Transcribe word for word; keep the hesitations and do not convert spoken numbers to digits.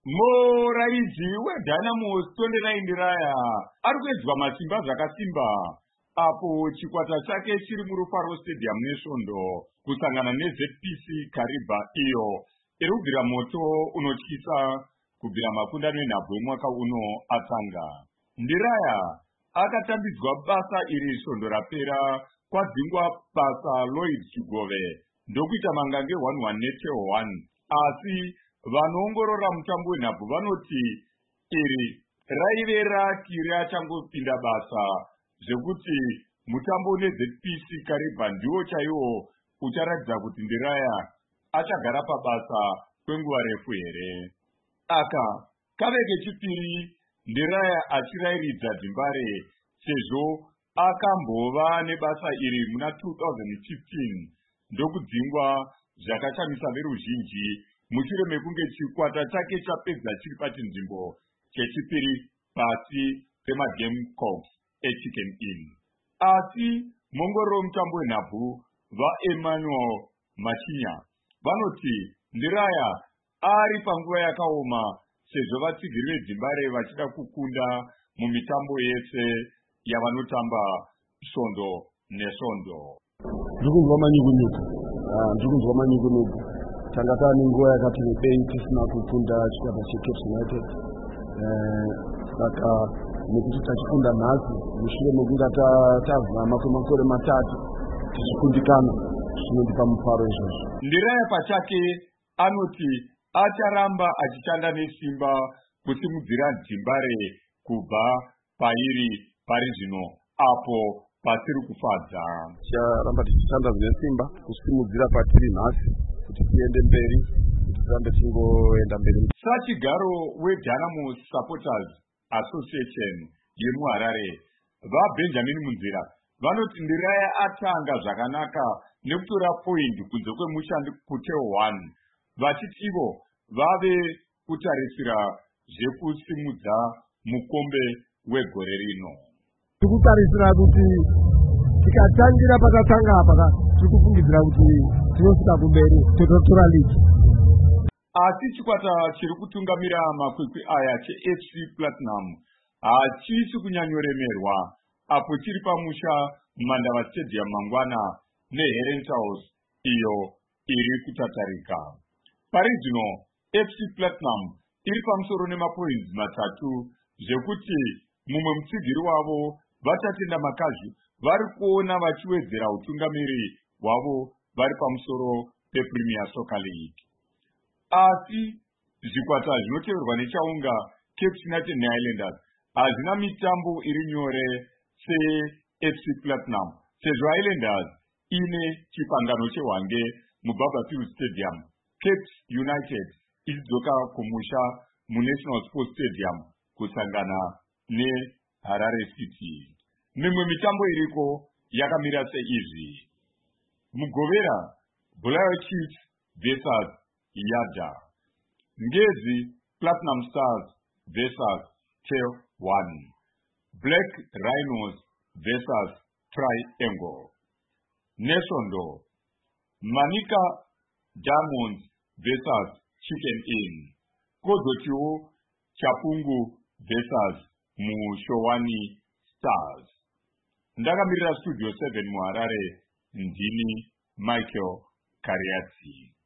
Muraidzi weDynamo Tondelai Ndiraya ari kuedzwa masimba zvakasimba apo chikwata chake chiri muRufaro Stadium neSvondo kusangana neZ P C Kariba iyo iri kubvira moto unotyisa kubvira makundano enhabvu emwaka uno atanga. Ndiraya akatambidzwa basa iri Svondo rapera kwadzingwa basa Lloyd Chigove ndokuita mangange one one neteo one, asi vanoongorora mutambo wenhabvu vanoti iri raive rakiri achangopinda basa zvekuti mutambo neZ P C Kariba ndiwo chaiwo ucharatidza kuti Ndiraya achagara pabasa kwenguva refu here. Aka kave kechipiri Ndiraya achirairidza Dzimbare sezvo akambova nebasa iri muna two thousand fifteen ndokudzingwa zvakashamisa veruzhinji mushure mekunge chikwata chake chapedza chiri pachinzvimbo chechipiri pasi pemaGamecocks eChicken Inn. Asi mongororo mutambo wenhabvu vaEmmanuel Machinya vanoti Ndiraya ari panguva yakaoma sezvo vatsigiri veDzimbare vachida kukunda mumitambo yese yavanotamba Svondo neSvondo. Ndikunzwa manyukunyuku, ndikunzwa manyukunyuku. Tanga tane nguva yakati rebei tisina kukunda chikwata cheCape United. Saka nekuti tachikunda nhasi mushure mekunge tavhama kwemakore matatu tichikundikana zvinondipa mufaro izvozvo. Ndiraya pachake anoti acharamba achishanda nesimba kusimudzira Dzimbare kubva pairi pari zvino apo pasiri kufadza. Ticharamba tichishanda zvine simba kusimudzira patiri nhasi kuti tiende mberi, kuti tirambe tingoenda mberi. Sachigaro weDynamo Supporters Association yemuHarare vaBenjamin Munzira vanoti Ndiraya atanga zvakanaka nekutora point kunze kwemushandi kuteo one, vachiti ivo vave kutarisira zvekusimudza mukombe wegore rino. Tikutarisira kuti tikatangira pakatanga apa tikufungidzira kuti tinosvika kumberi tototora ligi. Asi chikwata chiri kutungamira makwikwi aya cheF C Platinum hachisi kunyanyoremerwa apo chiri pamusha Mandava Stadium mangwana neHerentals iyo iri kutatarika. Pari zvino F C Platinum iri pamusoro nemapoints matatu zvekuti mumwe mutsigiri wavo vachatenda makazhu vari kuona vachiwedzera utungamiri hwavo vari pamusoro pePremier Soccer League. Asi zvikwata zvinoteverwa nechaunga Cape United neHighlanders hazvina mitambo iri nyore seF C Platinum sezvo Highlanders ine chipangano chehwange muBarberfield Stadium, Cape United ichidzoka kumusha muNational Sports Stadium kusangana neHarare City. Mimwe mitambo iriko yakamira seizvi: Mugovera Bulawayo Chiefs versus Yada, Ngezi Platinum Stars versus Tail one, Black Rhinos versus Triangle, neSvondo Manika Diamonds versus Chicken Inn, kozotiwo Chapungu versus Mushowani Stars. Ndakamirira Studio seven muHarare, ndini Michael Kariatsi.